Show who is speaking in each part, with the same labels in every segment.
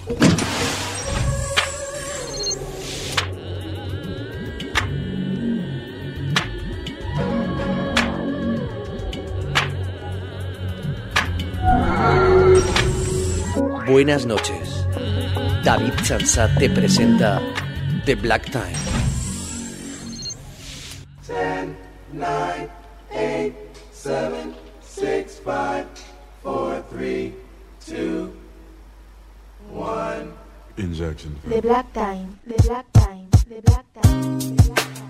Speaker 1: Buenas noches. David Chansat te presenta The Black Time.
Speaker 2: 10, 9, 8, 7, 6, 5, 4, 3, 2, 1.
Speaker 3: Injection.
Speaker 4: The Black Time. The Black Time. The Black Time. The Black Time.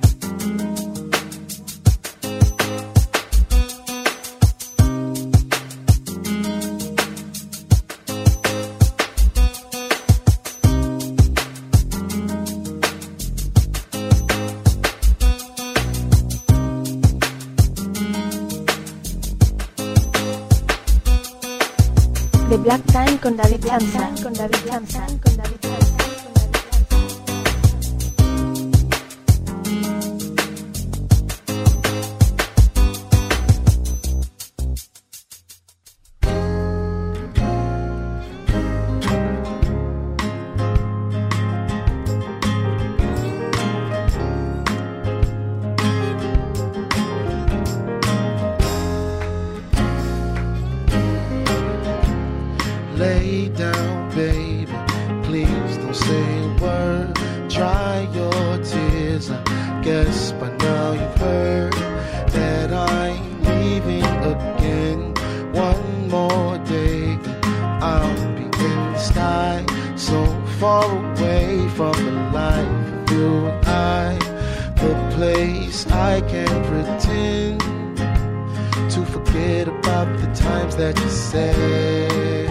Speaker 4: The Black Time con David Chansat, con David Chansat, con David Chansat.
Speaker 5: Lay down, baby, please don't say a word. Dry your tears, I guess by now you've heard that I'm leaving again. One more day, I'll be in the sky, so far away from the life of you and I. The place I can't pretend to forget about the times that you said.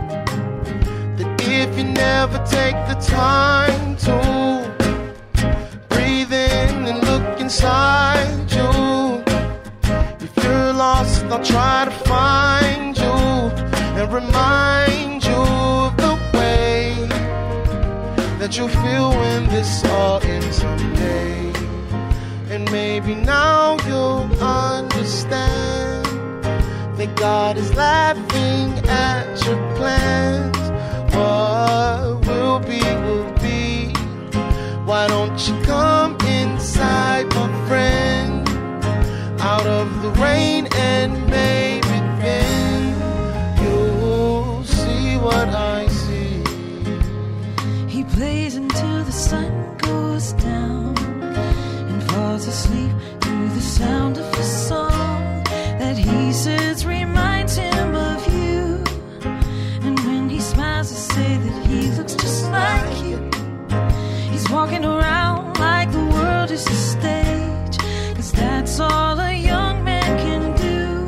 Speaker 5: If you never take the time to breathe in and look inside you, if you're lost, I'll try to find you and remind you of the way that you'll feel when this all ends someday. And maybe now you'll understand that God is laughing at your plans. What will be, will be. Why don't you come inside, my friend, out of the rain, and maybe then you'll see what I see.
Speaker 6: He plays until the sun goes down and falls asleep to the sound of a song that he says reminds him of you. And when he smiles, I say that he looks just like you. He's walking around like the world is a stage, 'cause that's all a young man can do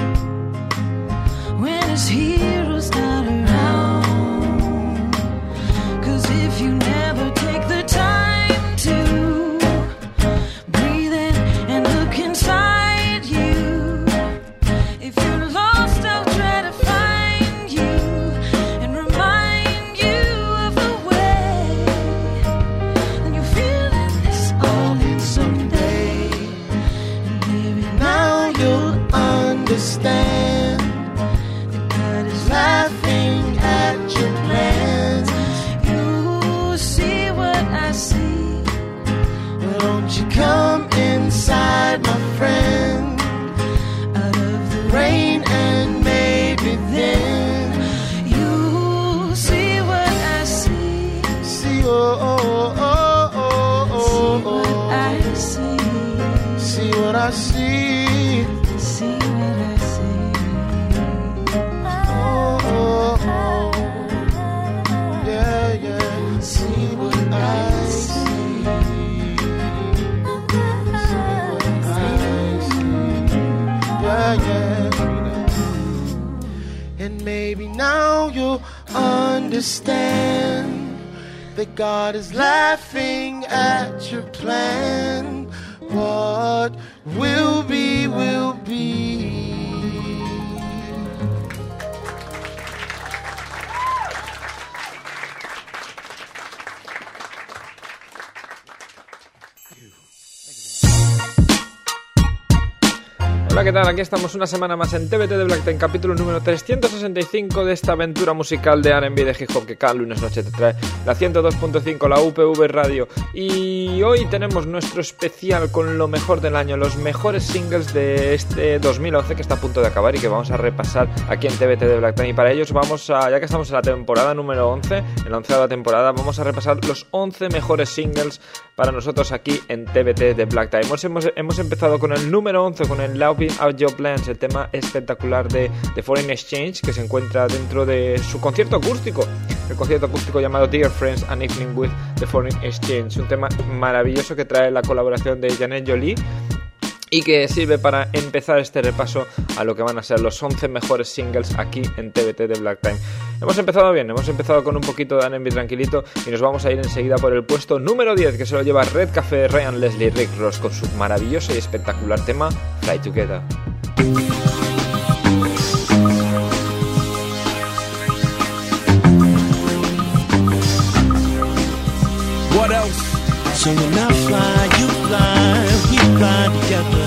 Speaker 6: when his hero's not around. 'Cause if you never take the time to breathe in and look inside you, if you're lost, I'll try to find you and remind you of the way that you're feeling this all in someday. And maybe
Speaker 5: Now you'll understand
Speaker 6: that God is
Speaker 5: laughing at your plans.
Speaker 6: You see what I see.
Speaker 5: Why don't you come inside, my friend,
Speaker 6: Out of the
Speaker 5: rain, and maybe then
Speaker 6: you see what I see.
Speaker 5: see, oh, oh, oh, oh,
Speaker 6: See
Speaker 5: oh,
Speaker 6: what
Speaker 5: oh.
Speaker 6: I see.
Speaker 5: See what I see.
Speaker 6: See what I see.
Speaker 5: Oh, oh, oh. Yeah, yeah. See what I see. See what I see. Yeah, yeah. And maybe now you'll understand that God is laughing at your plan. What will be, will be.
Speaker 3: Hola, ¿qué tal? Aquí estamos una semana más en TBT de Black Time, capítulo número 365 de esta aventura musical de R&B de hip hop que cada lunes noche te trae la 102.5, la UPV Radio. Y hoy tenemos nuestro especial con lo mejor del año, los mejores singles de este 2011 que está a punto de acabar y que vamos a repasar aquí en TBT de Black Time. Y para ellos vamos a, ya que estamos en la temporada número 11, en la 11ª temporada, vamos a repasar los 11 mejores singles para nosotros aquí en TBT de Black Time. Hemos empezado con el número 11, con el Loving Out Your Plans, el tema espectacular de Foreign Exchange, que se encuentra dentro de su concierto acústico, el concierto acústico llamado Dear Friends, An Evening with the Foreign Exchange, un tema maravilloso que trae la colaboración de Janet Jolie y que sirve para empezar este repaso a lo que van a ser los 11 mejores singles aquí en TBT de Black Time. Hemos empezado bien, hemos empezado con un poquito de R&B tranquilito y nos vamos a ir enseguida por el puesto número 10, que se lo lleva Red Café, Ryan Leslie, Rick Ross, con su maravilloso y espectacular tema Fly Together.
Speaker 7: What else? So when I fly, you fly, we fly together.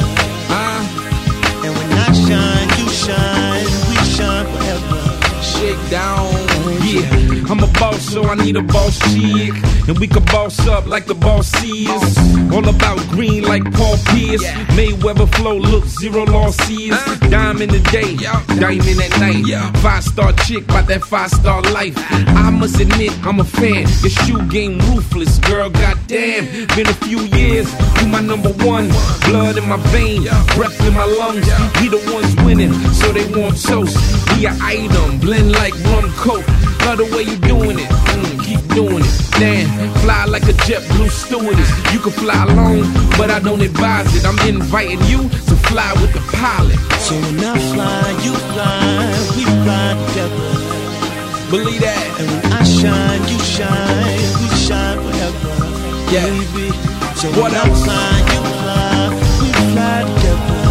Speaker 7: And when I shine, you shine, we shine forever. Shake down, yeah. I'm a boss, so I need a boss chick. And we can boss up like the boss is. All about green like Paul Pierce. Mayweather flow, look, zero losses. Dime in the day, diamond at night. 5-star chick, bout that 5-star life. I must admit, I'm a fan. Your shoe game ruthless, girl, goddamn. Been a few years, you my number one. Blood in my veins, breath in my lungs. We the ones winning, so they want toast. We an item, blend like rum coke. Love the way you doing it, keep doing it. Damn, fly like a JetBlue stewardess. You can fly alone, but I don't advise it. I'm inviting you to fly with the pilot. So when I fly, you fly, we fly together. Believe that. And when I shine, you shine, we shine forever. Baby, so what when else? I fly, you fly, we fly together.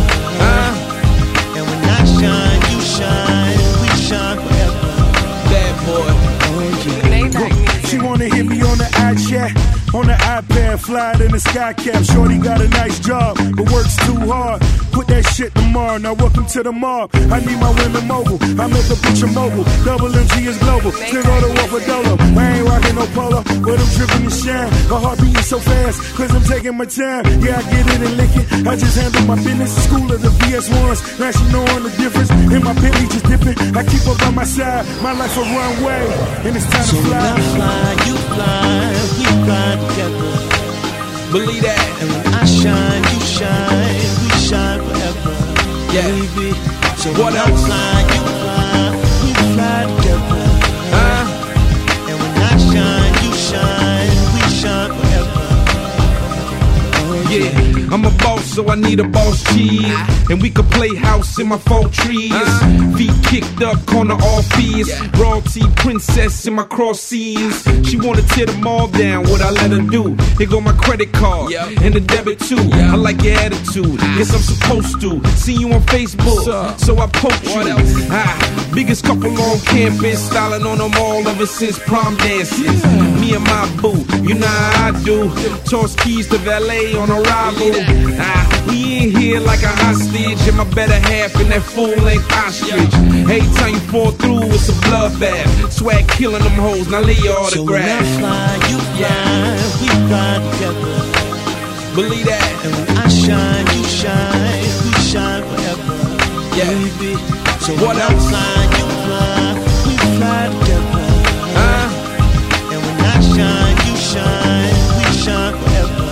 Speaker 7: And when I shine, you shine, we shine forever. Bad boy,
Speaker 8: she wanna hit me on the iChat, on the iPad, fly it in the sky cap. Shorty got a nice job, but works too hard. Put that shit tomorrow, now welcome to the mob. I need my women mobile, I make a picture mobile. Double MG is global, still go to war for Dolo. I ain't rocking no polo, but I'm dripping and shine. My heart beating so fast, cause I'm taking my time. Yeah, I get it and lick it, I just handle my business. School of the VS1s, now she knowing the difference. In my Bentley just dipping, I keep up by my side. My life a runway, and it's time to fly.
Speaker 7: When I fly, you fly, we fly together. Believe that. And when I shine, you shine, we shine forever. Baby, so what else? I fly, you fly, we fly together. And when I shine, you shine, we shine forever. Yeah, I'm a boss, so I need a boss chick. And we could play house in my 4 trees. Feet kicked up, corner all fears. Royalty princess in my crossies. She wanna tear them all down, what I let her do. Here go my credit card, and the debit too. I like your attitude, guess I'm supposed to. See you on Facebook, so I poke you. Biggest couple on campus, styling on them all ever since prom dances. Me and my boo, you know how I do. Toss keys to valet on arrival. We in here like a hostage, and my better half in that full-length ostrich. Every time you fall through, it's a bloodbath. Swag killing them hoes, now lay your autograph. So when I fly, you fly, we fly together. Believe that. And when I shine, you shine, we shine forever. Baby, so what else? I fly, you fly, we fly together. And when I shine, you shine, we shine forever.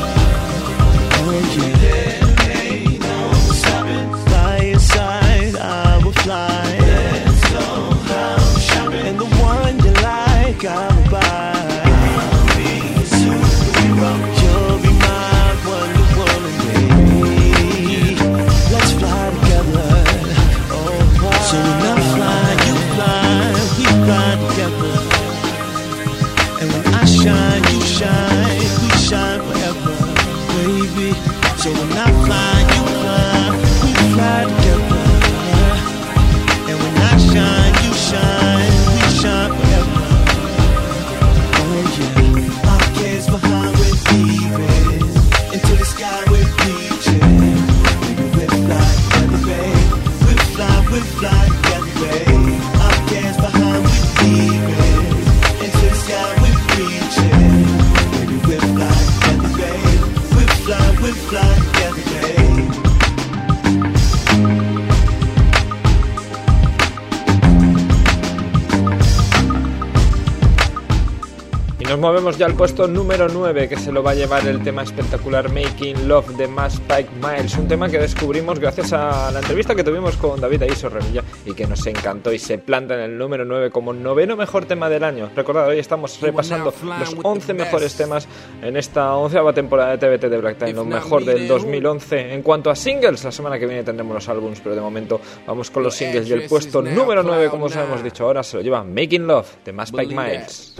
Speaker 7: Fly inside, I will fly. Let's go out shopping. And the one you like, I will buy. I'll be a superhero. You'll be my Wonder Woman, baby. Let's fly together. Oh, so when I fly,
Speaker 3: nos movemos ya al puesto número 9, que se lo va a llevar el tema espectacular Making Love de Mass Pike Miles, un tema que descubrimos gracias a la entrevista que tuvimos con David Aiso Revilla y que nos encantó y se planta en el número 9 como noveno mejor tema del año. Recordad, hoy estamos repasando los 11 mejores temas en esta 11ª temporada de TBT de Black Time, lo mejor del 2011. En cuanto a singles, la semana que viene tendremos los álbumes, pero de momento vamos con los singles y el puesto número 9, como os hemos dicho ahora, se lo lleva Making Love de Mass Pike Miles.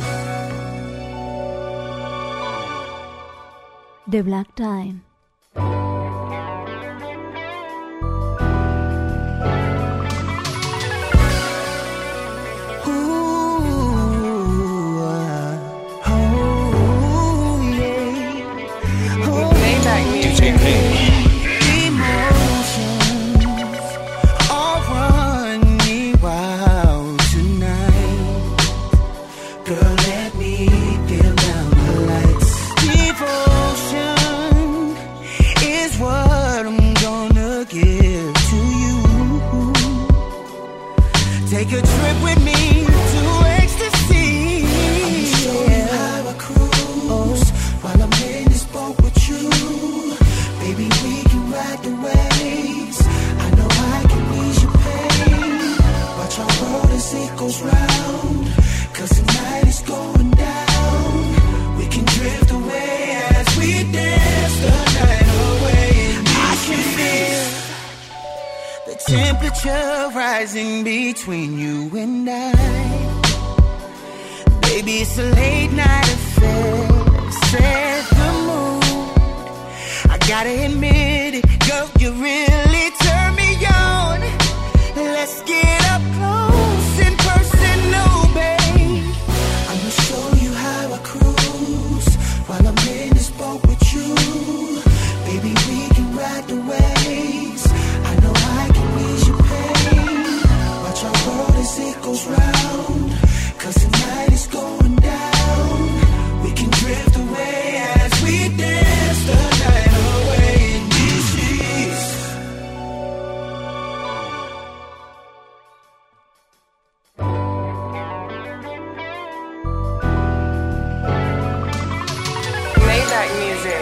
Speaker 4: The Black Time.
Speaker 7: Take a trip with me to ecstasy. I'ma show you how I cruise while I'm in this boat with you. Baby, we can ride the waves. I know I can ease your pain. Watch our world as it goes round, 'cause tonight is going down. We can drift away as we dance the night away. I can feel the temperature rising between you and I. Baby, it's a late night affair. Set the mood. I gotta admit it, girl, you really turn me on. Let's get up close and personal, babe. I'ma show you how I cruise while I'm in this boat with you. Baby, we can ride the waves. I know I can ease your pain. Watch our world as it goes round, 'cause tonight is going down. We can drift away as we dance the night away in these sheets.
Speaker 9: Maybach music.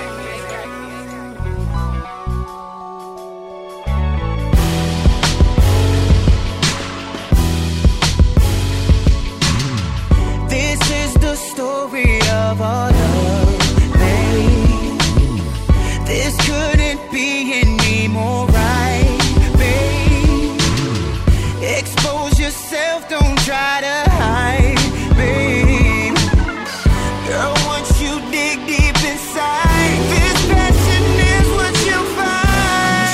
Speaker 7: This is the story of our love, babe. This couldn't be any more right, babe. Expose yourself, don't try to hide, babe. Girl, once you dig deep inside, this passion is what you'll find.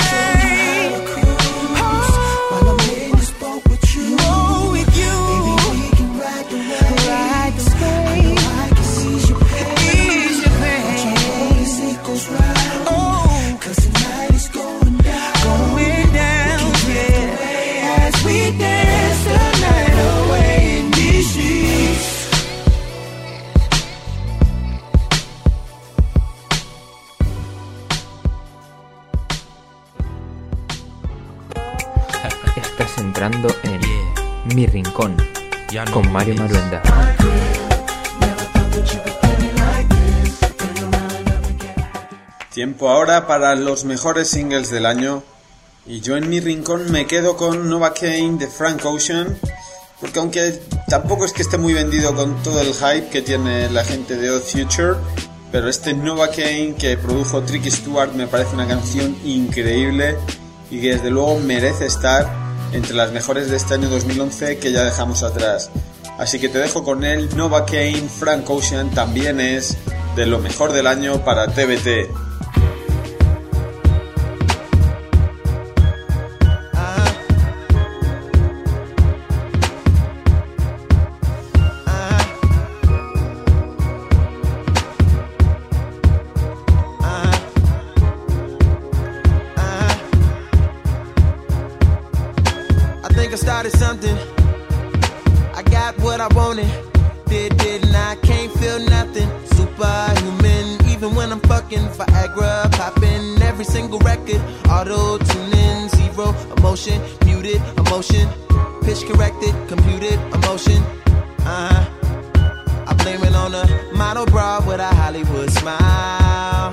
Speaker 7: While I'm in this boat with you, with you. Baby, we can ride the waves. Ride the waves. I can ease your pain. Ease your pain. Watch our world as it goes round. Oh, 'cause tonight is going down. Going down, yeah. As we dance the night away in these sheets.
Speaker 10: Estás entrando en Mi Rincón con Mario Maruenda.
Speaker 11: Tiempo ahora para los mejores singles del año. Y yo en Mi Rincón me quedo con Novocaine de Frank Ocean, porque aunque tampoco es que esté muy vendido con todo el hype que tiene la gente de Odd Future, pero este Novocaine que produjo Tricky Stewart me parece una canción increíble y que desde luego merece estar entre las mejores de este año 2011 que ya dejamos atrás. Así que te dejo con él. Novocaine, Frank Ocean, también es de lo mejor del año para TBT.
Speaker 7: Started something, I got what I wanted, didn't I, can't feel nothing, superhuman, even when I'm fucking, Viagra popping, every single record, auto-tuning, zero emotion, muted emotion, pitch corrected, computed emotion, I blame it on the
Speaker 12: Hollywood smile.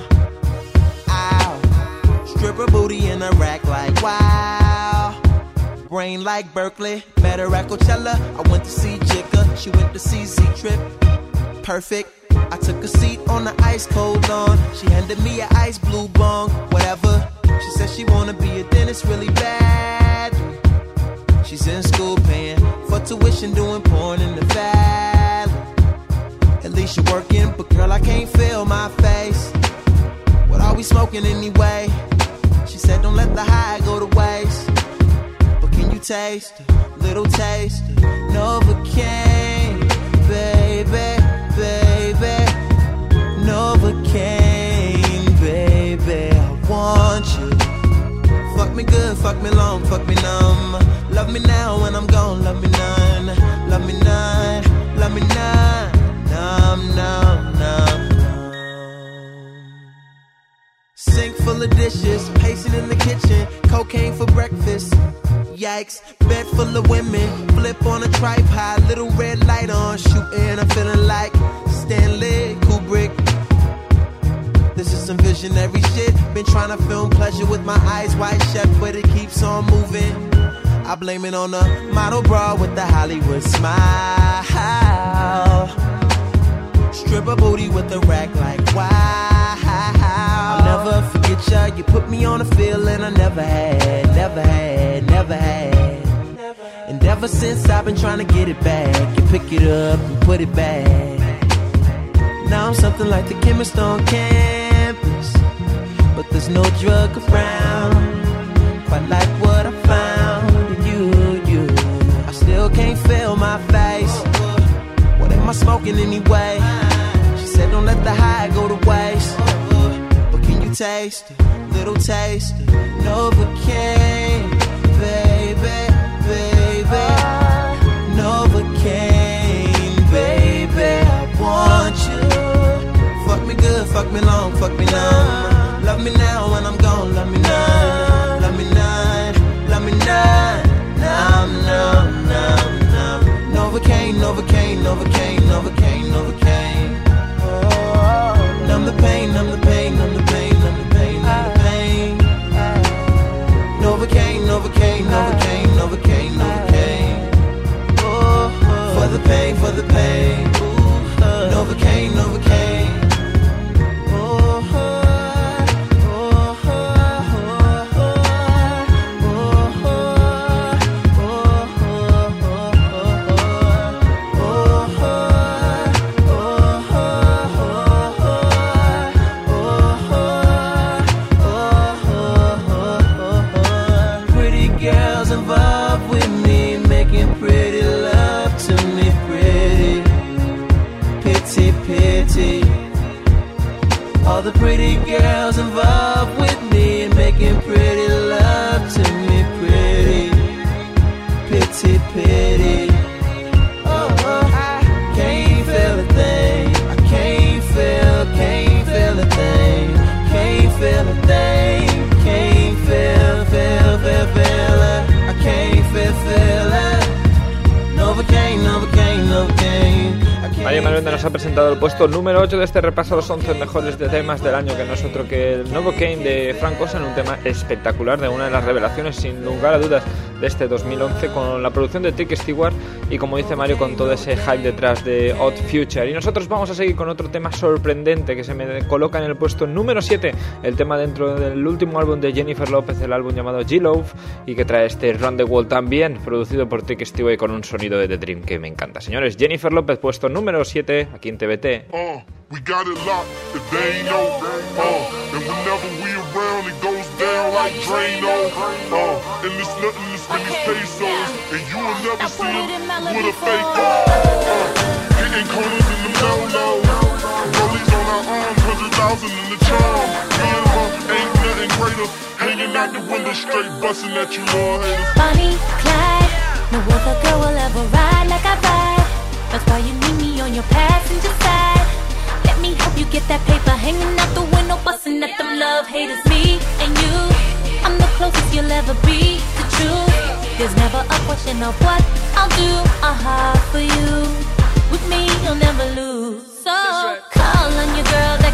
Speaker 12: Ow. Stripper booty in a rack like wow. Brain like Berkeley, met her at Coachella. I went to see Jigga, she went to see Z-Trip. Perfect. I took a seat on the ice cold lawn. She handed me an ice blue bong, whatever. She said she wanna be a dentist really bad. She's in school paying for tuition, doing porn in the valley. At least you're working, but girl, I can't feel my face. What are we smoking anyway? She said don't let the high go to waste. But can you taste a little taste of Novocaine, baby, baby, Novocaine, baby, I want you. Fuck me good, fuck me long, fuck me numb. Love me now when I'm gone, love me none. Love me none, love me none. Numb, numb, numb, numb. Sink full of dishes, pacing in the kitchen. Cocaine for breakfast. Yikes, bed full of women. Flip on a tripod, little red light on. Shooting, I'm feeling like Stanley Kubrick. This is some visionary shit. Been trying to film pleasure with my eyes wide shut, but it keeps on moving. I blame it on the model bra with the Hollywood smile. Stripper booty with a rack like wow. I'll never forget ya. You put me on a feeling I never had, never had, never had. And ever since I've been trying to get it back and pick it up and put it back. Now I'm something like the chemist on campus, but there's no drug around. Quite like what I found in you. I still can't feel my face. What am I smoking anyway? She said don't let the high go to waste. But can you taste a little taste of Novocaine, baby, baby, Novocaine, baby, I want you. Fuck me good, fuck me long, fuck me numb. Love me now when I'm gone, love me none. Love me none, love me none. Numb, numb, numb, numb. Novocaine, Novocaine, Novocaine, Novocaine, Novocaine. Oh, numb the pain, numb the pain, numb the pain, numb the pain, numb the pain. Novocaine, Novocaine, Novocaine, Novocaine, Novocaine. Oh, for the pain, for the pain. Novocaine, Novocaine. All the pretty girls involved with me and making pretty love to me, pretty, pity, pity. Oh, I can't feel a thing. I can't feel a thing. Can't feel a thing. Can't feel it. I can't feel it. Novocaine, Novocaine, Novocaine.
Speaker 3: María Malvenda nos ha presentado el puesto número 8 de este repaso a los 11 mejores de temas del año, que no es otro que el Novocaine de Frank Ocean, un tema espectacular, de una de las revelaciones sin lugar a dudas de este 2011, con la producción de Trick Stewart y, como dice Mario, con todo ese hype detrás de Odd Future. Y nosotros vamos a seguir con otro tema sorprendente que se me coloca en el puesto número 7, el tema dentro del último álbum de Jennifer Lopez, el álbum llamado G-Love, y que trae este Run the World también, producido por Trick Stewart y con un sonido de The Dream que me encanta. Señores, Jennifer Lopez, puesto número 7, aquí en TBT.
Speaker 13: We got it locked, if they ain't know, and whenever we around, it goes down like Drano, and there's nothing to spend these pesos, and you will never see him with a fake, hitting corners in the no-no, rollies on our arms, 100,000 in the charm, me and her ain't nothing greater, hanging out the window straight, busting at you, Lord haters.
Speaker 14: Bonnie, Clyde, no other girl will ever ride like I ride, that's why you need me on your passenger side. Let me help you get that paper, hanging out the window, busting at them love haters. Me and you, I'm the closest you'll ever be to truth. There's never a question of what I'll do, for you. With me, you'll never lose. So call on your girl.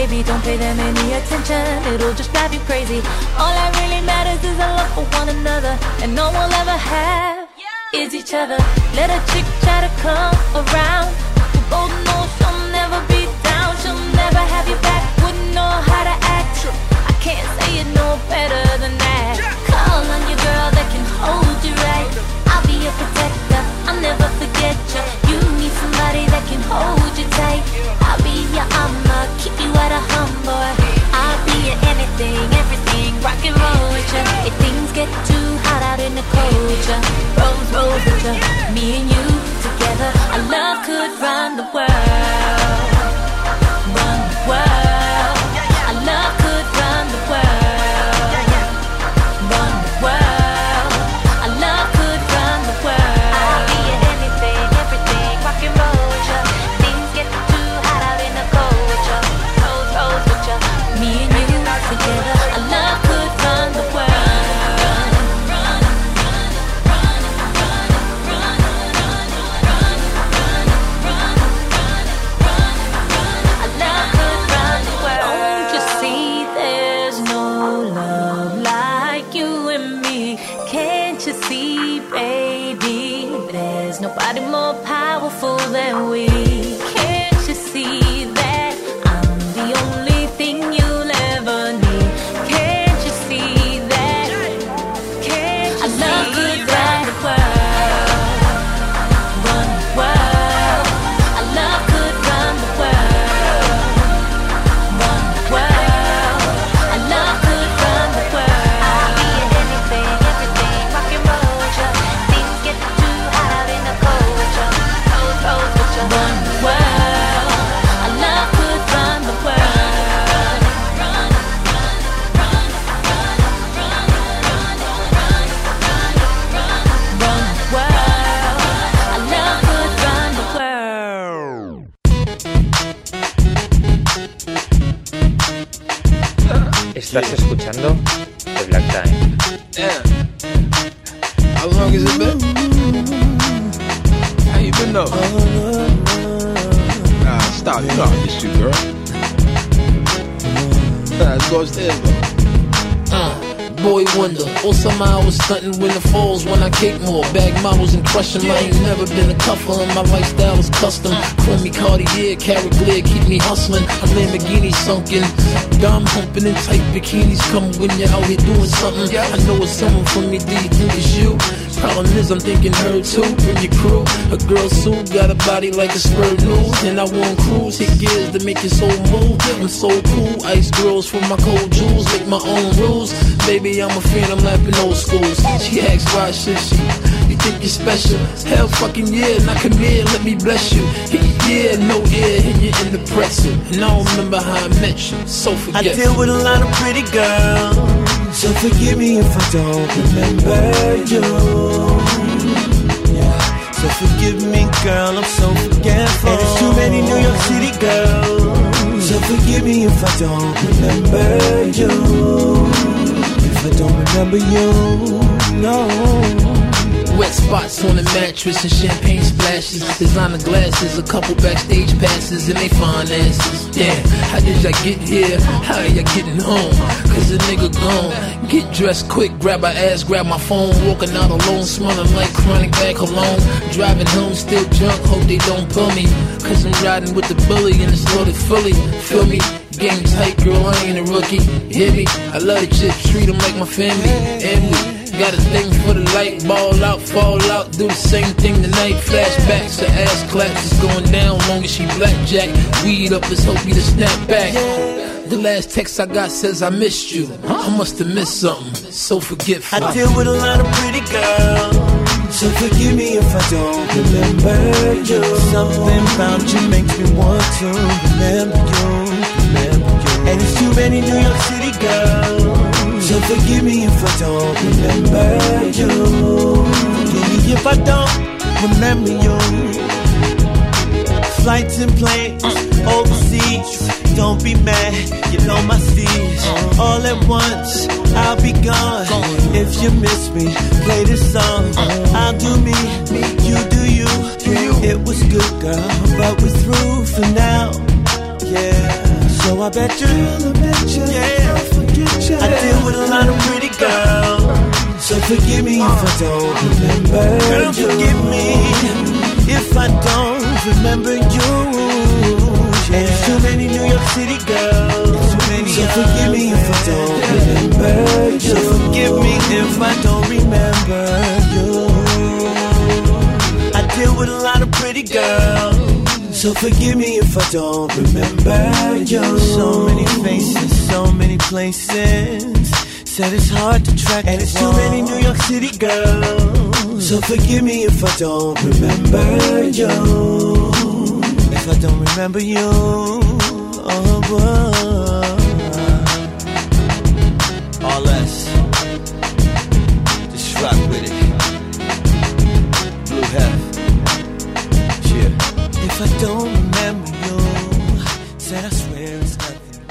Speaker 14: baby, don't pay them any attention, it'll just drive you crazy. All that really matters is our love for one another, and all we'll ever have is each other. Let a chick try to come around, we both know she'll never be down. She'll never have you back, wouldn't know how to act. I can't say it no better than that. Call on your girl that can hold you right. I'll be your protector, I'll never forget you. You need somebody that can hold you tight. I'll be your armor, keep you at a hum, boy. I'll be your anything, everything, rock and roll with you. If things get too hot out in the culture, rose with you, me and you together. Our love could run the world, run the world. Our love could run the world, run the world. Our love could run the world. I'll be your anything, everything, rock and roll with you. Things get too hot out in the culture, rose with you, me and you together. Our love could run the world. Nobody more powerful than we. Can't you see that I'm the only thing you'll ever need? Can't you see that? Can't you see love could run the world, run the world. Our love could run the world, run the world. Our love could run the world. I'll be your anything, everything, rock and roll with you. Things get too hot out in the cold with you, rose with you. Run the world. Our love could run the world.
Speaker 10: Estás escuchando The Black Time.
Speaker 15: Yeah. How long has it been? How you been though? Nah, stop. You know how this shit, girl. Nah, let's go upstairs though.
Speaker 16: Boy wonder, or somehow I was stunting when it falls when I kick more. Bag models and crushing, I ain't never been a cuffer, and my lifestyle is custom. Chromey Cartier, carrot glare, keep me hustling. A Lamborghini sunken, dime humping in tight bikinis. Come when you're out here doing something. I know it's someone from me, do you think it's you? Problem is I'm thinking her too, bring your crew. A girl suit, got a body like a spur news. And I want cruise, hit gears to make your soul move. I'm so cool, ice girls for my cold jewels. Make my own rules, baby I'm a fan, I'm lapping old schools. She asks why should she? You think you're special? Hell fucking yeah, now come here, let me bless you. Yeah, no air, and you're in the pretzel. And I don't remember how I met you, so forget.
Speaker 7: I deal with a lot of pretty girls, so forgive me if I don't remember you. Yeah. So forgive me girl, I'm so forgetful. And there's too many New York City girls, so forgive me if I don't remember you. If I don't remember you, no.
Speaker 16: Wet spots on the mattress and champagne splashes. Designer glasses, a couple backstage passes, and they fine asses. Damn, how did y'all get here? How are y'all getting home? Cause the nigga gone. Get dressed quick, grab her ass, grab my phone. Walking out alone, smelling like chronic back alone. Driving home, still drunk, hope they don't pull me. Cause I'm riding with the bully and it's loaded fully. Feel me? Game tight, girl, I ain't a rookie. Hear me? I love the chips, treat them like my family. And we got a thing for the light, ball out, fall out, do the same thing tonight. Flashbacks, her ass claps is going down, long as she blackjack. Weed up, let's hope you to snap back. The last text I got says I missed you. I must have missed something, so forgetful.
Speaker 7: I deal with a lot of pretty girls, so forgive me if I don't remember you. Something about you makes me want to remember you. And there's too many New York City girls, so forgive me if I don't remember you. Forgive me if I don't remember you. Flights and planes, overseas, don't be mad, you know my steez. All at once, I'll be gone. If you miss me, play this song. I'll do me, you do you. It was good, girl, but we're through for now. Yeah. So
Speaker 12: So I bet you, yeah, I deal with a lot of pretty girls. So forgive me if I don't remember. Girl, forgive me if I don't remember you. And there's too many New York City girls. So forgive me if I don't remember you. So forgive me if I don't remember you. I deal with a lot of pretty girls. So forgive me if I don't remember you. So many faces, so many places. Said it's hard to track. And it's too many New York City girls. So forgive me if I don't remember you. If I don't remember you, oh boy. All less. Just rock with it. Blue Hef. Yeah. If I don't remember you, said I swear it's nothing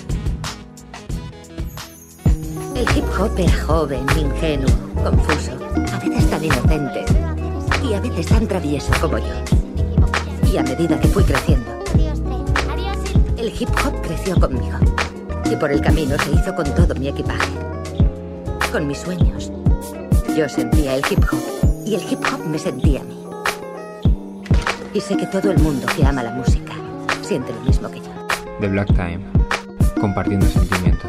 Speaker 12: new.
Speaker 17: El hip hop era joven, ingenuo, confuso, a veces tan inocente y a veces tan travieso como yo. Y a medida que fui creciendo, el hip hop creció conmigo. Y por el camino se hizo con todo mi equipaje. Con mis sueños. Yo sentía el hip hop y el hip hop me sentía a mí. Y sé que todo el mundo que ama la música siente lo mismo que yo.
Speaker 10: The Black Time, compartiendo sentimientos.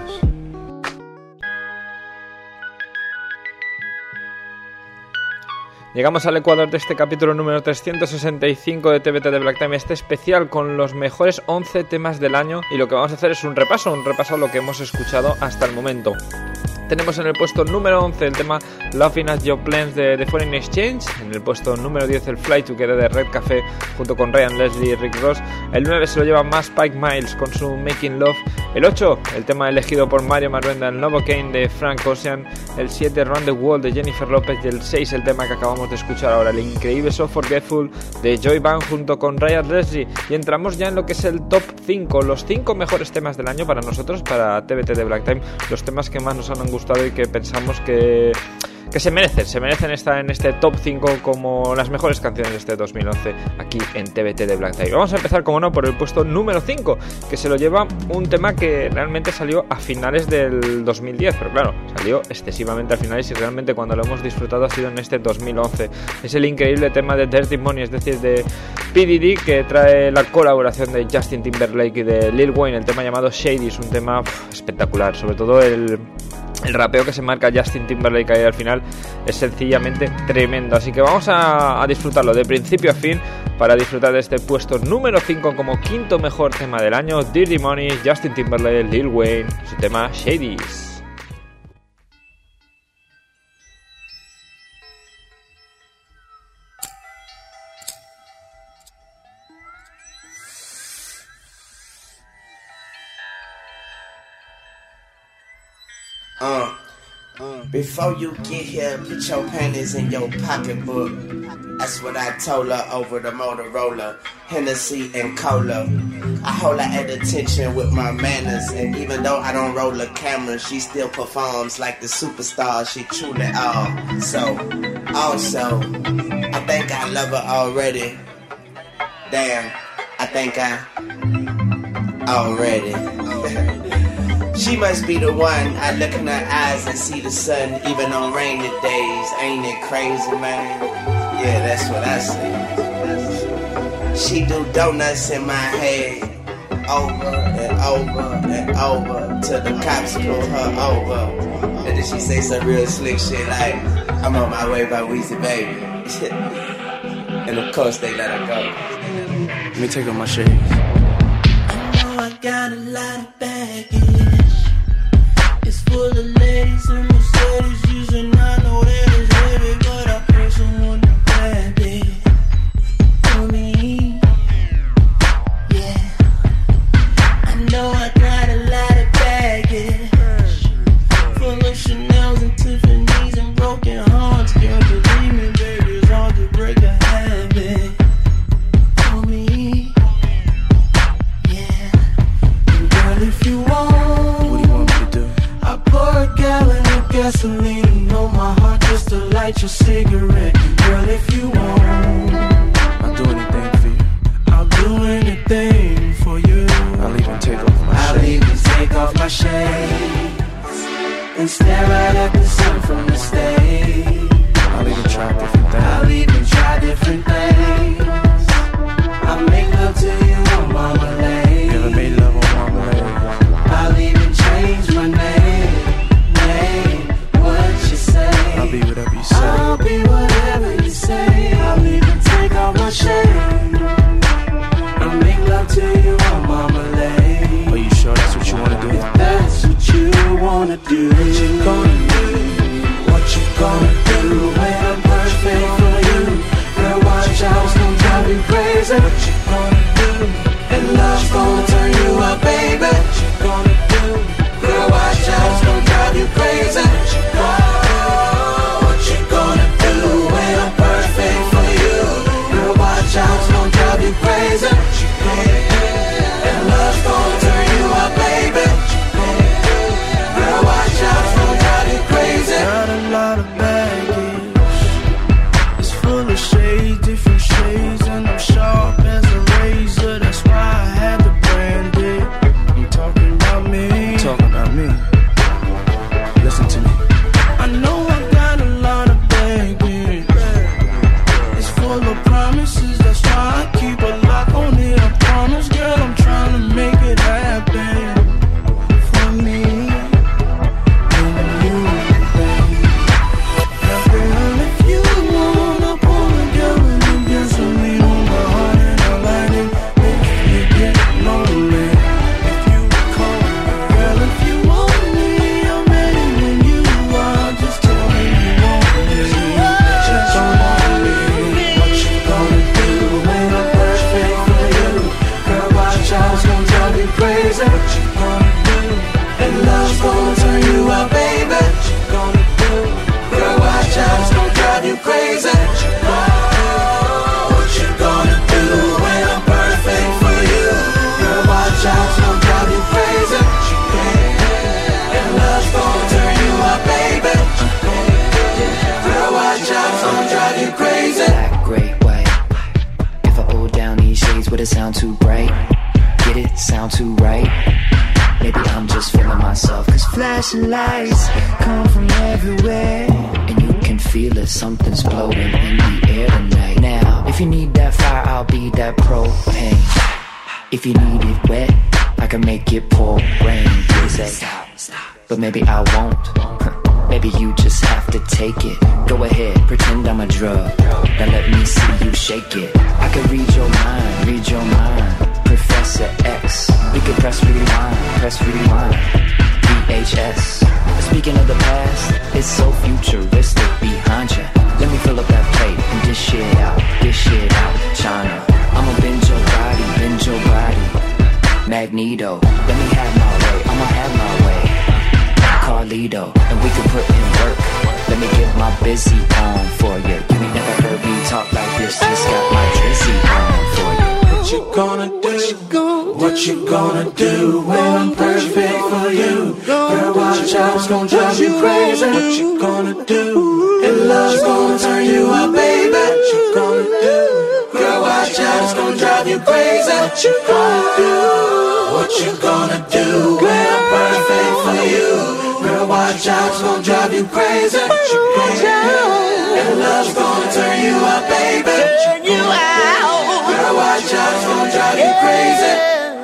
Speaker 3: Llegamos al Ecuador de este capítulo número 365 de TBT de Black Time, este especial con los mejores 11 temas del año, y lo que vamos a hacer es un repaso a lo que hemos escuchado hasta el momento. Tenemos en el puesto número 11 el tema Laughing at Your Plans de Foreign Exchange. En el puesto número 10 el Fly Together de Red Café junto con Ryan Leslie y Rick Ross. El 9 se lo lleva más Spike Miles con su Making Love. El 8, el tema elegido por Mario Maruenda, el Novocaine de Frank Ocean. El 7, Round the World de Jennifer Lopez. Y el 6, el tema que acabamos de escuchar ahora, el increíble So Forgetful de Joy Band junto con Ryan Leslie. Y entramos ya en lo que es el top 5, los 5 mejores temas del año para nosotros, para TBT de Black Time, los temas que más nos han gustado y que pensamos que se merecen estar en este top 5 como las mejores canciones de este 2011 aquí en TBT de Black Tie. Vamos a empezar, como no, por el puesto número 5, que se lo lleva un tema que realmente salió a finales del 2010, pero claro, salió excesivamente a finales y realmente cuando lo hemos disfrutado ha sido en este 2011. Es el increíble tema de Dirty Money, es decir, de P. Diddy, que trae la colaboración de Justin Timberlake y de Lil Wayne, el tema llamado Shady. Es un tema espectacular, sobre todo el rapeo que se marca Justin Timberlake ahí al final es sencillamente tremendo, así que vamos a disfrutarlo de principio a fin para disfrutar de este puesto número 5 como quinto mejor tema del año. Dirty Money, Justin Timberlake, Lil Wayne, su tema Shadies.
Speaker 18: Before you get here, put your panties in your pocketbook. That's what I told her over the Motorola, Hennessy and Cola. I hold her at attention with my manners, and even though I don't roll a camera, she still performs like the superstar she truly are. So, also, I think I love her already. Damn, I think I already. She must be the one. I look in her eyes and see the sun even on rainy days. Ain't it crazy, man? Yeah, that's what I say. She do donuts in my head, over and over and over, till the cops pull her over. And then she say some real slick shit like, I'm on my way by Weezy Baby. And of course they let her go.
Speaker 15: Let me take off my shades.
Speaker 18: I know I got a lot of baggage. It's full of ladies and Mercedes. You should not know that it's heavy, but I heard someone to grab it for me. Yeah, I know I got a lot of baggage, full of Chanels and Tiffany's and broken hearts. Girl, believe me, baby, it's hard to break a habit for me. Yeah, and girl, if you want, I pour a gallon of gasoline on my heart just to light your cigarette. Girl, if you want,
Speaker 15: I'll do anything for you.
Speaker 18: I'll do anything for you.
Speaker 15: I'll even take off my
Speaker 18: my shades and stare right at the sun from the stage.
Speaker 15: I'll even try different things.
Speaker 18: I'll even try different things. I make love to you on marmalade.
Speaker 15: Never made love on marmalade.
Speaker 18: I'll even change my name. What you say?
Speaker 15: I'll be whatever you say.
Speaker 18: I'll be whatever you say. I'll even take off my shade and make love to you on marmalade.
Speaker 15: Are you sure that's what you wanna do?
Speaker 18: If that's what you wanna do, what you gonna do? What you gonna do when I'm perfect for you? Girl, watch out, it's gonna drive you crazy. What you gonna do? And love's gonna turn you up, baby. What you gonna do? Girl, watch out, it's gonna drive you crazy. What you gonna do when I'm perfect for you? Girl, watch out, it's gonna drive you crazy. And love's gonna turn you up, baby. Girl, watch out, it's gonna drive you crazy.
Speaker 5: Got a lot of baggage. It's full of shades, different shades, and I'm sharp as a razor. That's why I had to brand it. You talking about me?
Speaker 15: Talking about me. Listen to me.
Speaker 5: I know I got a lot of baggage. It's full of promises. That's why I keep a lock on it. I promise, girl, I'm trying to make it happen for me.
Speaker 18: Crazy. What you gonna do? And love's gonna turn you up, baby. What you gonna do? Girl, watch out, it's gonna drive you crazy. What you gonna do when I'm perfect for you? Girl, watch out, it's gonna drive you crazy. And love's gonna turn you up, baby. Girl, watch out, it's gonna drive you crazy.
Speaker 19: Black, gray, white. If I pull down these shades, would it sound too bright? Get it? Sound too right? Maybe I'm just feeling myself. Cause flashing lights come from everywhere, and you can feel it, something's blowing in the air tonight. Now, if you need that fire, I'll be that propane. If you need it wet, I can make it pour rain. Please say stop, but maybe I won't. Maybe you just have to take it. Go ahead, pretend I'm a drug. Now let me see you shake it. I can read your mind, read your mind. Professor X, we can press rewind, VHS. Speaking of the past, it's so futuristic behind you. Let me fill up that plate and dish it out, China. I'ma bend your body, Magneto. Let me have my way, I'ma have my way, Carlito. And we can put in work, let me get my busy on for you. You ain't never heard me talk like this, just got my drizzy on for you.
Speaker 18: What you gonna do? What you gonna do when I'm perfect for you? Girl, watch out, it's gonna drive you crazy. What you gonna do? And love's gonna turn you up, baby. What you gonna do? Girl, watch out, it's gonna drive you crazy. What you gonna do? What you gonna do when I'm perfect for you? Girl, watch out, it's gonna drive you crazy. What you gonna do? And love's gonna turn you up, baby. Turn you out. Girl, watch out, it's gonna drive you crazy.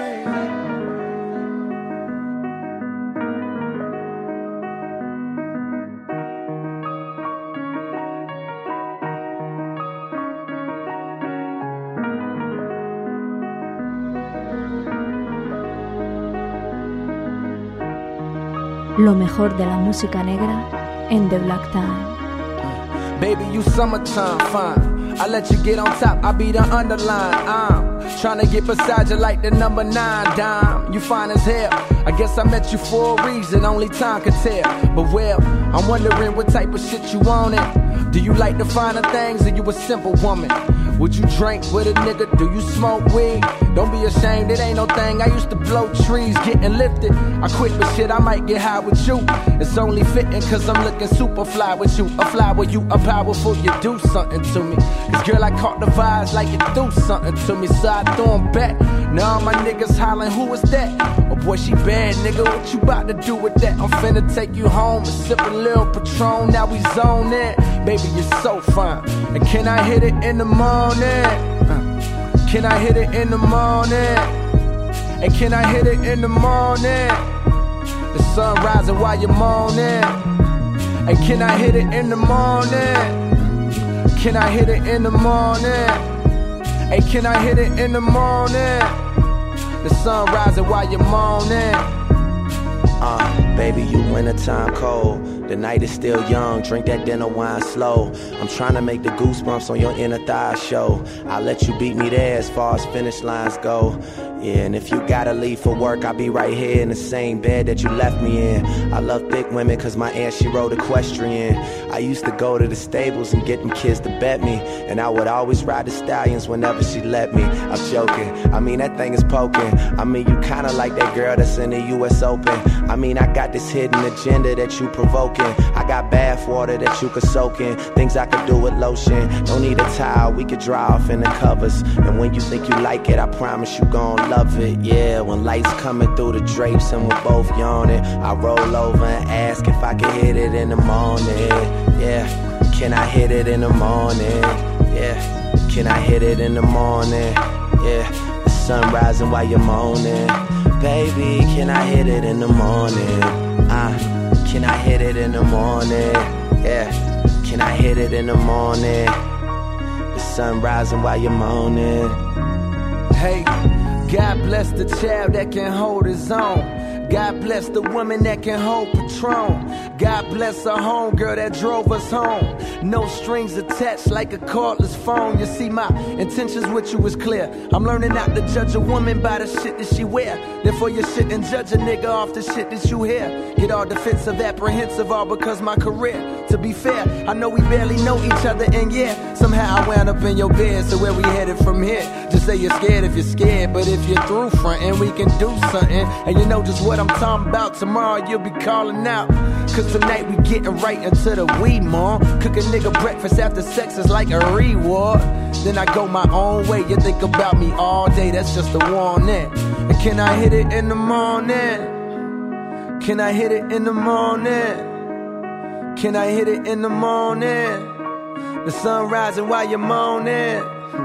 Speaker 4: Lo mejor de la música negra en The Black Time.
Speaker 20: Baby, you summertime fine. I let you get on top, I be the underline. I'm trying to get beside you like the number 9 dime. You fine as hell. I guess I met you for a reason, only time could tell. But well, I'm wondering what type of shit you wanted. Do you like the finer things or you a simple woman? Would you drink with a nigga? Do you smoke weed? Don't be ashamed, it ain't no thing. I used to blow trees, getting lifted. I quit, but shit, I might get high with you. It's only fitting cause I'm looking super fly with you. A fly with you, a powerful, you do something to me. Cause girl, I caught the vibes like you do something to me. So I threw 'em back. Now all my niggas hollering, who is that? Oh boy, she bad, nigga, what you about to do with that? I'm finna take you home and sip a little Patron. Now we zone in. Baby, you're so fine. And can I hit it in the morning? Can I hit it in the morning? And can I hit it in the morning? The sun rising while you're moaning. And can I hit it in the morning? Can I hit it in the morning? Hey, can I hit it in the morning? The sun rising while you're moaning.
Speaker 12: Baby, you wintertime cold. The night is still young, drink that dinner wine slow. I'm trying to make the goosebumps on your inner thigh show. I'll let you beat me there as far as finish lines go. Yeah, and if you gotta leave for work, I'll be right here in the same bed that you left me in. I love thick women cause my aunt, she rode equestrian. I used to go to the stables and get them kids to bet me. And I would always ride the stallions whenever she let me. I'm joking, I mean that thing is poking. I mean you kinda like that girl that's in the US Open. I mean I got this hidden agenda that you provoking. I got bath water that you could soak in. Things I could do with lotion. Don't need a towel, we could dry off in the covers. And when you think you like it, I promise you gon' love it. Yeah, when lights coming through the drapes and we're both yawning, I roll over and ask if I can hit it in the morning. Yeah, can I hit it in the morning? Yeah, can I hit it in the morning? Yeah, the sun rising while you're moaning. Baby, can I hit it in the morning? Can I hit it in the morning? Yeah, can I hit it in the morning? The sun rising while you're moaning.
Speaker 20: Hey, God bless the child that can hold his own. God bless the woman that can hold Patron. God bless our homegirl that drove us home. No strings attached like a cordless phone. You see, my intentions with you is clear. I'm learning not to judge a woman by the shit that she wear. Therefore you shouldn't judge a nigga off the shit that you hear. Get all defensive, apprehensive, all because my career. To be fair, I know we barely know each other, and yeah, somehow I wound up in your bed. So where we headed from here? Just say you're scared if you're scared, but if you're through frontin', we can do something. And you know just what I'm talking about. Tomorrow you'll be calling out, cause tonight we getting right into the weed, mom. Cook a nigga breakfast after sex is like a reward. Then I go my own way. You think about me all day, that's just a warning. And can I hit it in the morning? Can I hit it in the morning? Can I hit it in the morning? The sun rising while you're moaning.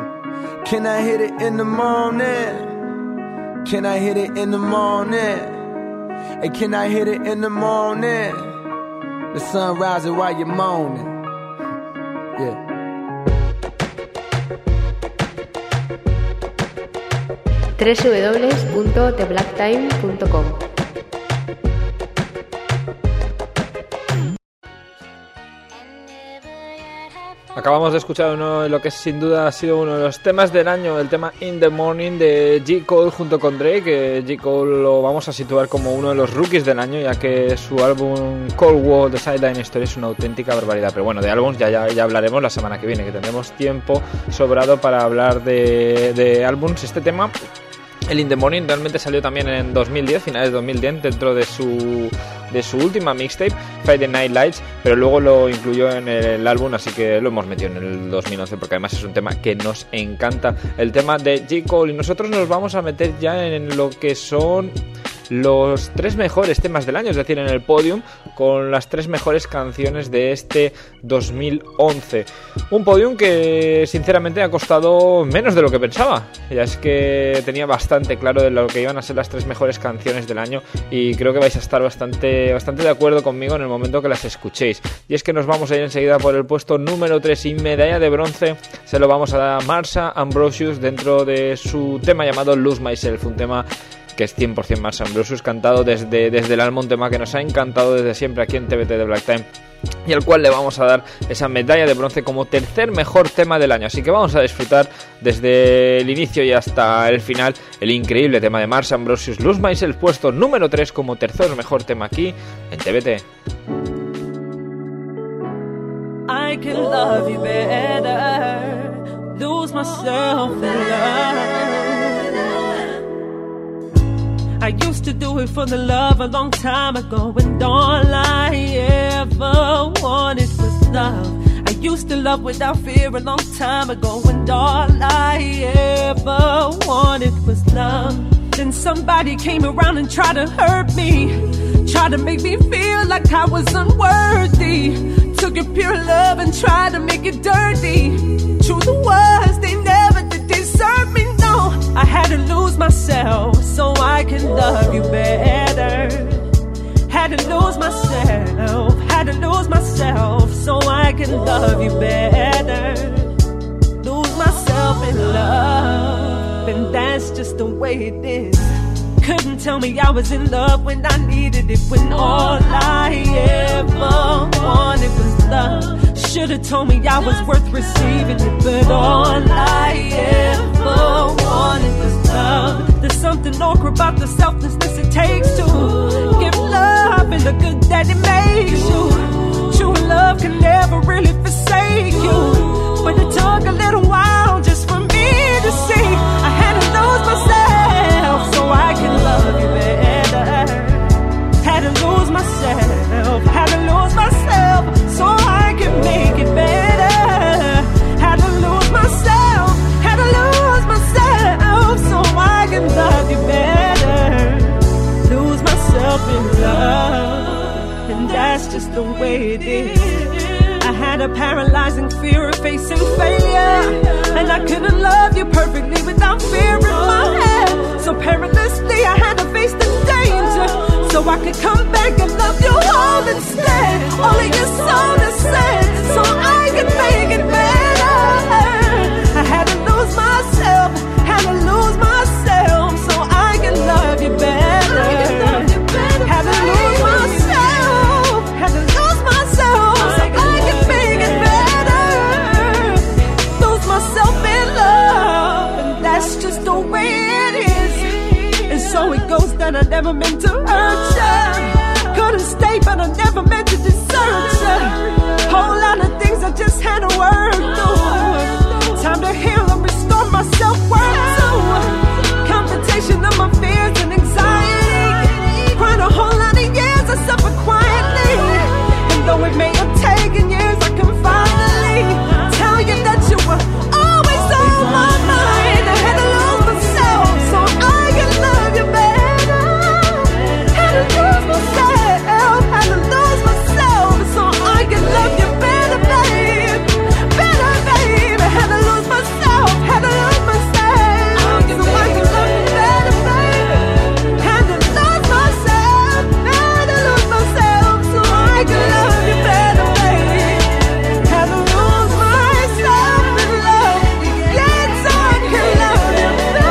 Speaker 20: Can I hit it in the morning? Can I hit it in the morning? Hey, can I hit it in the morning? The sun rising while you're moaning. Yeah.
Speaker 21: www.theblacktime.com.
Speaker 3: Acabamos de escuchar uno de lo que sin duda ha sido uno de los temas del año, el tema In the Morning de J. Cole junto con Drake. J. Cole lo vamos a situar como uno de los rookies del año, ya que su álbum Cold War The Sideline Story es una auténtica barbaridad. Pero bueno, de álbums ya hablaremos la semana que viene, que tendremos tiempo sobrado para hablar de álbums. Este tema, el In the Morning, realmente salió también en 2010, finales de 2010, dentro de su última mixtape, Friday Night Lights, pero luego lo incluyó en el álbum, así que lo hemos metido en el 2011 porque además es un tema que nos encanta, el tema de J. Cole. Y nosotros nos vamos a meter ya en lo que son los 3 mejores temas del año, es decir, en el podium, con las 3 mejores canciones de este 2011. Un podium que sinceramente ha costado menos de lo que pensaba. Ya es que tenía bastante claro de lo que iban a ser las 3 mejores canciones del año, y creo que vais a estar bastante de acuerdo conmigo en el momento que las escuchéis. Y es que nos vamos a ir enseguida por el puesto número 3, y medalla de bronce se lo vamos a dar a Marsha Ambrosius dentro de su tema llamado Lose Myself, un tema que es 100% Marsha Ambrosius, cantado desde el alma, un tema que nos ha encantado desde siempre aquí en TBT de Black Time, y al cual le vamos a dar esa medalla de bronce como tercer mejor tema del año. Así que vamos a disfrutar desde el inicio y hasta el final el increíble tema de Marsha Ambrosius, Lose Myself, puesto número 3 como tercer mejor tema aquí en TBT.
Speaker 6: I can love you better,
Speaker 1: lose myself in love. I used to do it for the love a long time ago, and all I ever wanted was love. I used to love without fear a long time ago, and all I ever wanted was love. Then somebody came around and tried to hurt me, tried to make me feel like I was unworthy. Took your pure love and tried to make it dirty. Truth was, they never did deserve me, no. I had to lose myself so I can love you better. Had to lose myself, had to lose myself so I can love you better. Lose myself in love, and that's just the way it is. Couldn't tell me I was in love when I needed it, when all I ever wanted was love. Should've told me I was worth receiving it, but all I ever wanted was love. There's something awkward about the selflessness it takes to give love and the good that it makes you. True love can never really forsake you, but it took a little while just for me to see I had to lose myself so I can love you better. Had to lose myself, had to lose myself so I can make it better. Had to lose myself, had to lose myself so I can love you better. Lose myself in love, and that's just the way it is. I had a paralyzing fear of facing failure, and I couldn't love you perfectly without fear in my head. So perilously I had to face the danger, so I could come back and love you all instead. Only your soul is said, so I could make it better. I had to lose myself, had to lose myself so I can love you better. Had to lose myself, had to lose myself so I can make it better. Lose myself in love, and that's just the way it is. And so it goes that I never meant to hurt ya. Couldn't stay, but I never meant to desert ya. Whole lot of things I just had to work through. Time to heal and restore my self-worth too. Confrontation of my fears and anxiety. Cried a whole lot of years I suffered quietly. And though it may have taken years, I can finally tell you that you were always on my mind. I had to lose myself so I can love you better. Had to lose myself, had to lose myself so I can love you better, babe. Better, babe. Had to lose myself, had to lose myself so I can love you better, baby. Had to lose myself, had to lose myself so I can love you better, baby. Had to lose myself in love, yeah, so I can love you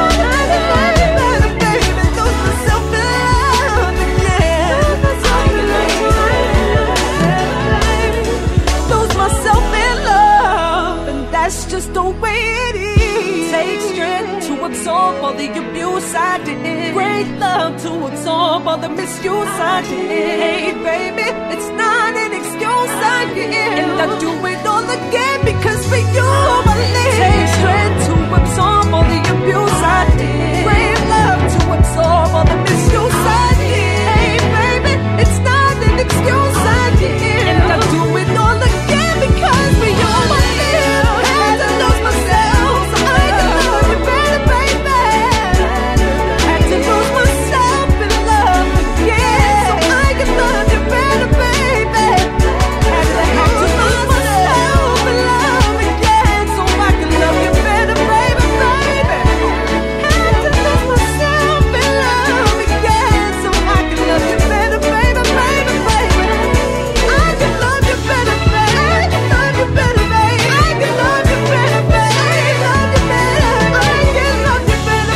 Speaker 1: better, baby. Lose myself in love, yeah, so I can love you better. Lose myself in love, and that's just the way it is. Take strength to absorb all the abuse I did. Great love to absorb all the misuse I did. Hey, baby, it's not an excuse I give, and I do it all again because for you I live. Take strength to absorb all the abuse I did. Great love to absorb all the misuse I did. Hey, baby, it's not an excuse I give, and I do it all again because for you I live. Had to lose myself so I can love you better, baby. Had to lose myself in love, yeah, so I can love you better, baby. Had to lose myself in love again so I can love you better, baby, baby. Had to lose myself in love again so I can love you better, baby, baby, baby. I can love you better, baby. I can love you better, baby. I can love you better, baby. Love you better. I can love you better,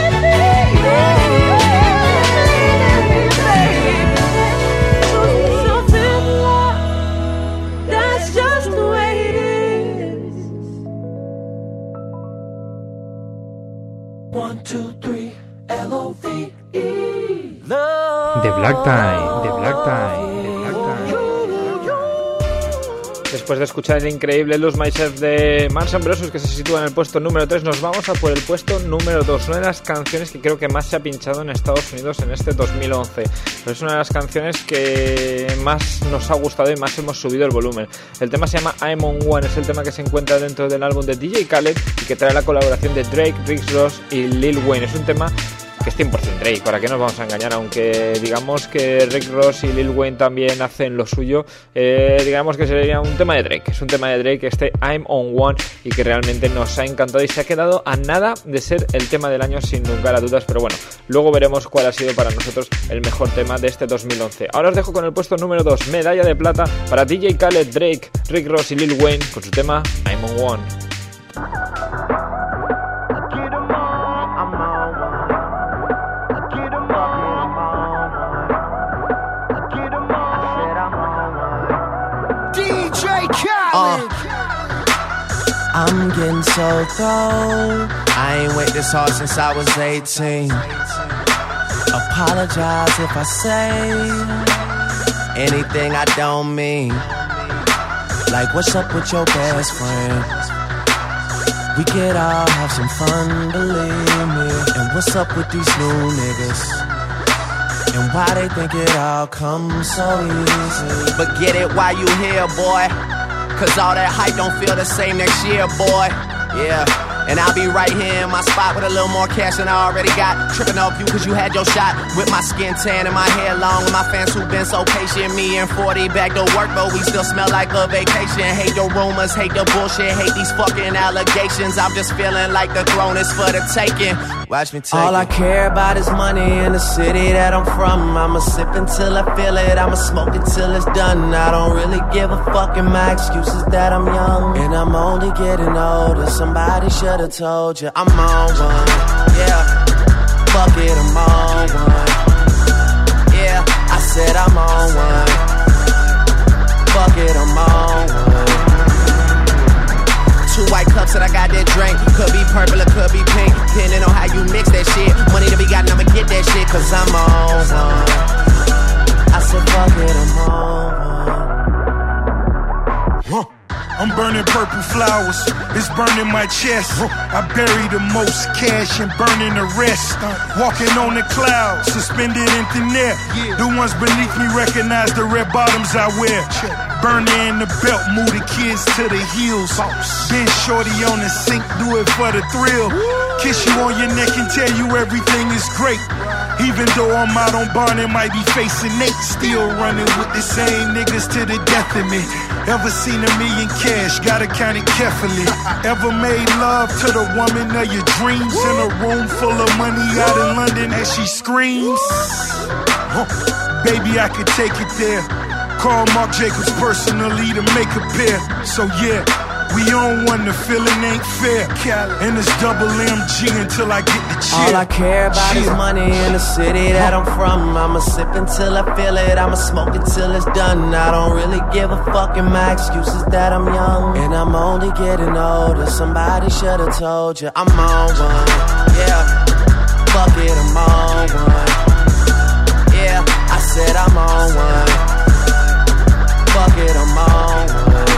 Speaker 1: baby. That's just the way it is. 1, 2, 3, L-O-V-E.
Speaker 10: The Black Time, The Black Time, The Black Time.
Speaker 3: después de escuchar el increíble Lose Myself de Mars Ambrosius, que se sitúa en el puesto número 3, nos vamos a por el puesto número 2, una de las canciones que creo que más se ha pinchado en Estados Unidos en este 2011. Pero es una de las canciones que más nos ha gustado y más hemos subido el volumen. El tema se llama I'm on One, es el tema que se encuentra dentro del álbum de DJ Khaled y que trae la colaboración de Drake, Rick Ross y Lil Wayne. Es un tema que es 100% Drake, ¿para qué nos vamos a engañar? Aunque digamos que Rick Ross y Lil Wayne también hacen lo suyo, digamos que sería un tema de Drake. Es un tema de Drake, este I'm on One, y que realmente nos ha encantado y se ha quedado a nada de ser el tema del año sin lugar a dudas. Pero bueno, luego veremos cuál ha sido para nosotros el mejor tema de este 2011. Ahora os dejo con el puesto número 2, medalla de plata para DJ Khaled, Drake, Rick Ross y Lil Wayne con su tema I'm on One.
Speaker 12: I'm getting so cold. I ain't wait this hard since I was 18. Apologize if I say anything I don't mean. Like, what's up with your best friend? We could all have some fun, believe me. And what's up with these new niggas? And why they think it all comes so easy? But get it while you here, boy. Cause all that hype don't feel the same next year, boy. Yeah. And I'll be right here in my spot with a little more cash than I already got. Tripping off you cause you had your shot. With my skin tan and my hair long. And my fans who've been so patient. Me and 40 back to work, but we still smell like a vacation. Hate the rumors, hate the bullshit, hate these fucking allegations. I'm just feeling like the throne is for the taking. Watch me take all it. I care about is money in the city that I'm from. I'ma sip until I feel it, I'ma smoke it till it's done. I don't really give a fuck, and my excuse is that I'm young. And I'm only getting older, somebody should've told you I'm on one, yeah. Fuck it, I'm on one. Yeah, I said I'm on one. Fuck it, I'm on one. 2 white cups that I got that drink. Could be purple or could be pink, depending on how you mix that shit. Money to be gotten, I'ma get that shit, cause I'm on one. I said fuck it, I'm on one.
Speaker 8: I'm burning purple flowers, it's burning my chest. I bury the most cash and burning the rest. Walking on the clouds, suspended in thin air. The ones beneath me recognize the red bottoms I wear. Burner in the belt, move the kids to the heels. Been shorty on the sink, do it for the thrill. Kiss you on your neck and tell you everything is great. Even though I'm out on bond and might be facing Nate, still running with the same niggas to the death of me. Ever seen $1 million cash, gotta count it carefully. Ever made love to the woman of your dreams in a room full of money out in London as she screams? Baby, I could take it there. Call Marc Jacobs personally to make a pair. So yeah, we on one, the feeling ain't fair. And it's double MG until I get the cheer.
Speaker 12: All I care about is money in the city that I'm from. I'ma sip until I feel it, I'ma smoke it till it's done. I don't really give a fuck, and my excuse is that I'm young. And I'm only getting older, somebody should've told you I'm on one, yeah. Fuck it, I'm on one. Yeah, I said I'm on one. Fuck it, I'm on one.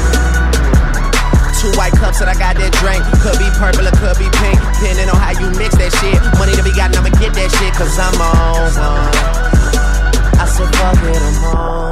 Speaker 12: 2 white cups that I got that drink. Could be purple or could be pink, depending on how you mix that shit. Money to be gotten, I'ma get that shit, cause I'm on one. I said fuck it, I'm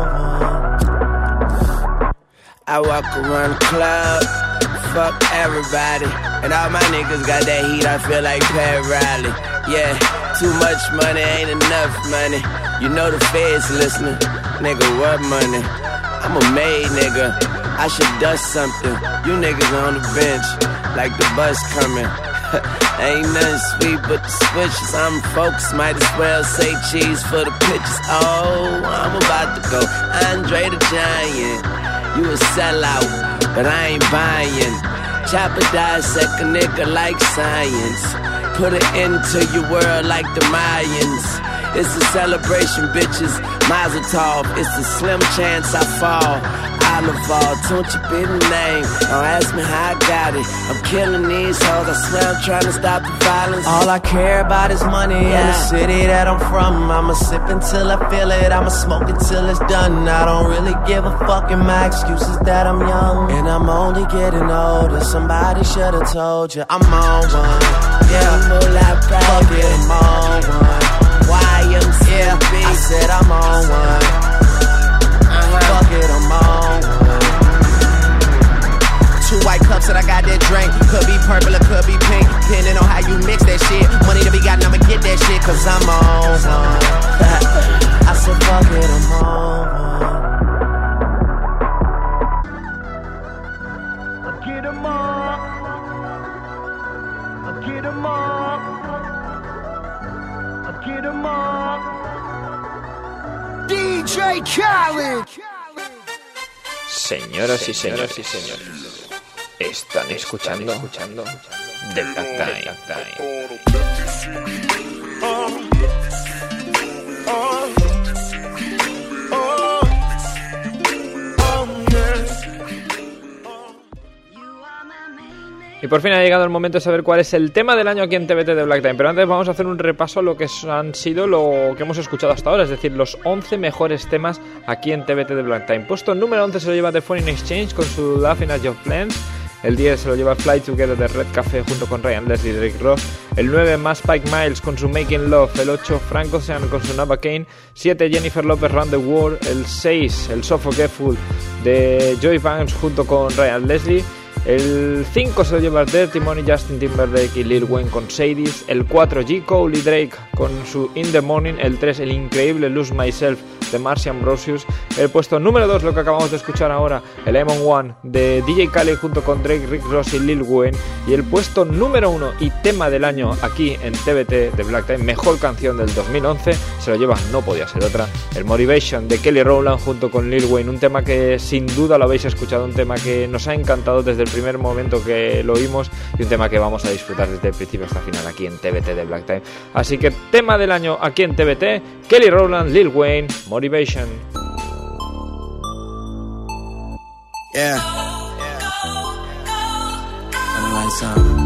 Speaker 12: on one.
Speaker 2: I walk around the club, fuck everybody. And all my niggas got that heat, I feel like Pat Riley. Yeah, too much money ain't enough money. You know the feds listening. Nigga, what money? I'm a made nigga, I should dust something. You niggas on the bench, like the bus coming. Ain't nothing sweet but the switches. I'm focused, might as well say cheese for the pitches. Oh, I'm about to go Andre the Giant. You a sellout, but I ain't buying. Chopper dissect a nigga like science. Put it into your world like the Mayans. It's a celebration, bitches, Mazel Tov. It's a slim chance I fall. I Boulevard, don't you be the name. Don't ask me how I got it. I'm killing these hoes, I swear I'm trying to stop the violence.
Speaker 12: All I care about is money and the city that I'm from. I'ma sip until I feel it, I'ma smoke until it's done. I don't really give a fuck, and my excuse is that I'm young. And I'm only getting older, somebody should've told you I'm on one. Yeah, fuck it, I'm on one. YMCB, I said I'm on one. Fuck it, I'm on one. 2 white cups that I got that drink. Could be purple or could be pink, depending on how you mix that shit. Money to be gotten, I'ma get that shit, cause I'm on one. I said fuck it, I'm on one.
Speaker 5: Get 'em up. Get 'em up. Get 'em up. DJ Khaled.
Speaker 3: Señoras y señores, están escuchando The Black Time. Y por fin ha llegado el momento de saber cuál es el tema del año aquí en TBT de Black Time. Pero antes vamos a hacer un repaso a lo que han sido lo que hemos escuchado hasta ahora, es decir, los 11 mejores temas aquí en TBT de Black Time. Puesto número 11 se lo lleva The Foreign Exchange con su Laughing at Your Plans. El 10 se lo lleva Fly Together de Red Café junto con Ryan Leslie y Drake Ross. El 9 más Spike Miles con su Making Love. El 8 Frank Ocean con su Nova Kane. 7 Jennifer Lopez Round the World. El 6 el So Forgetful de Joy Banks junto con Ryan Leslie. El 5 se lo lleva Dirty Money, Justin Timberlake y Lil Wayne con Sadies. El 4 J. Cole y Drake con su In the Morning. El 3 el increíble Lose Myself de Marcy Ambrosius. El puesto número 2, lo que acabamos de escuchar ahora, el I'm on One de DJ Khaled junto con Drake, Rick Ross y Lil Wayne. Y el puesto número 1 y tema del año aquí en TBT de Black Time, mejor canción del 2011, se lo lleva, no podía ser otra, el Motivation de Kelly Rowland junto con Lil Wayne. Un tema que sin duda lo habéis escuchado, un tema que nos ha encantado desde el primer momento que lo oímos y un tema que vamos a disfrutar desde el principio hasta el final aquí en TBT de Black Time. Así que tema del año aquí en TBT, Kelly Rowland, Lil Wayne, Motivation.
Speaker 12: Yeah. Lights on.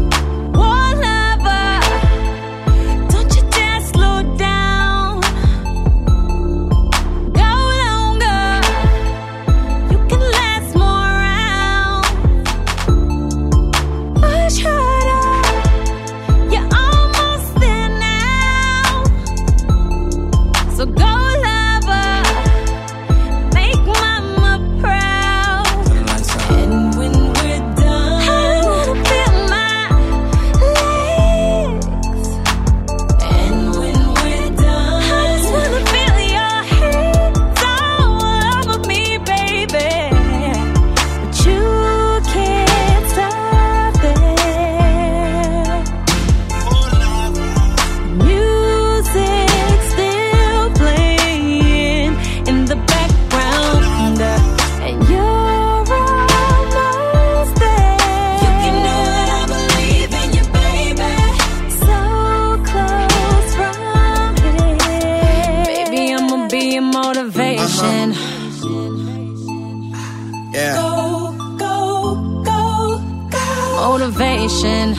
Speaker 6: Motivation.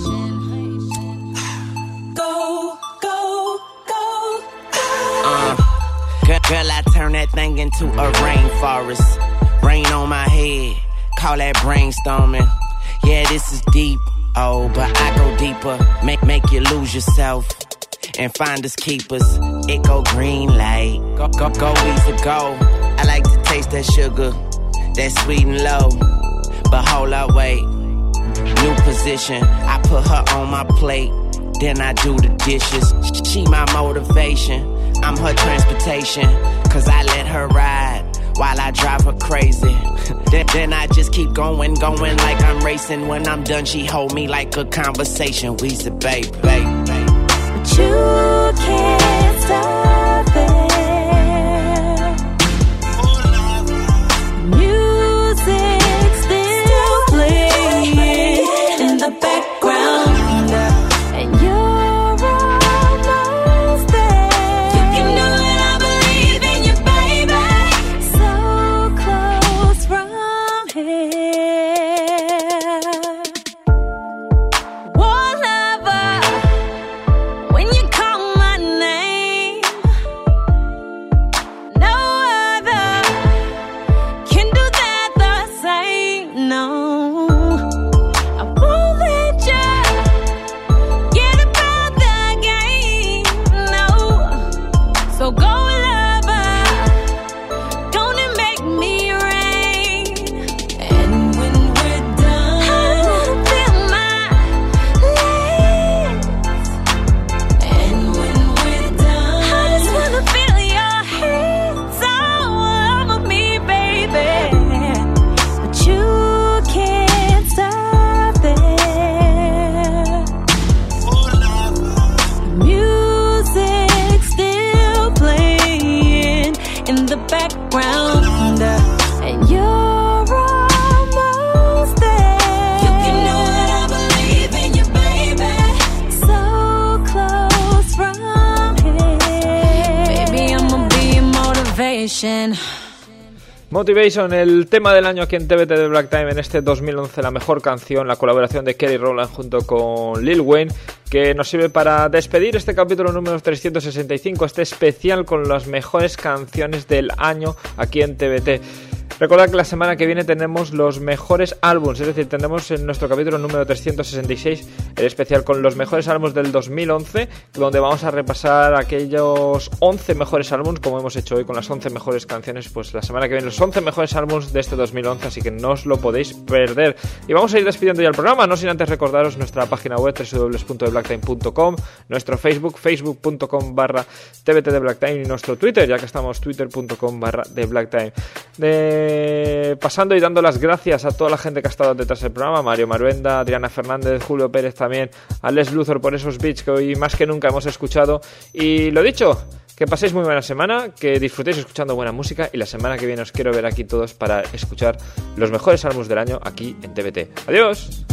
Speaker 12: Girl, I turn that thing into a rainforest. Rain on my head, call that brainstorming. Yeah, this is deep, oh, but I go deeper. Make you lose yourself and find us keepers. It go green light, go easy go. I like to taste that sugar, that sweet and low. But hold up, wait, new position. I put her on my plate, then I do the dishes. She my motivation, I'm her transportation. Cause I let her ride while I drive her crazy. Then I just keep going like I'm racing. When I'm done, she hold me like a conversation. We said, babe.
Speaker 6: But you can't stop it. Music still playing in the background, and you're almost there. You can do it, I believe in you, baby. So close background, and you're almost there. You can know that I believe in you, baby. So close from here. Baby, I'ma be your motivation.
Speaker 3: Motivation, el tema del año aquí en TBT de Black Time en este 2011, la mejor canción, la colaboración de Kelly Rowland junto con Lil Wayne, que nos sirve para despedir este capítulo número 365, este especial con las mejores canciones del año aquí en TBT. Recordad que la semana que viene tenemos los mejores álbumes, es decir, tendremos en nuestro capítulo número 366 el especial con los mejores álbumes del 2011, donde vamos a repasar aquellos 11 mejores álbumes, como hemos hecho hoy con las 11 mejores canciones. Pues la semana que viene los 11 mejores álbumes de este 2011, así que no os lo podéis perder. Y vamos a ir despidiendo ya el programa, no sin antes recordaros nuestra página web www.thebblacktime.com, nuestro Facebook, facebook.com/TBT de Black Time, y nuestro Twitter, ya que estamos twitter.com/TheBlackTime. Pasando y dando las gracias a toda la gente que ha estado detrás del programa: Mario Maruenda, Adriana Fernández, Julio Pérez también, a Les Luthor por esos beats que hoy más que nunca hemos escuchado. Y lo dicho, que paséis muy buena semana, que disfrutéis escuchando buena música, y la semana que viene os quiero ver aquí todos para escuchar los mejores álbumes del año aquí en TBT. ¡Adiós!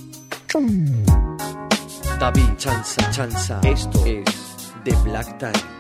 Speaker 9: David, chanza, esto es The Black Time.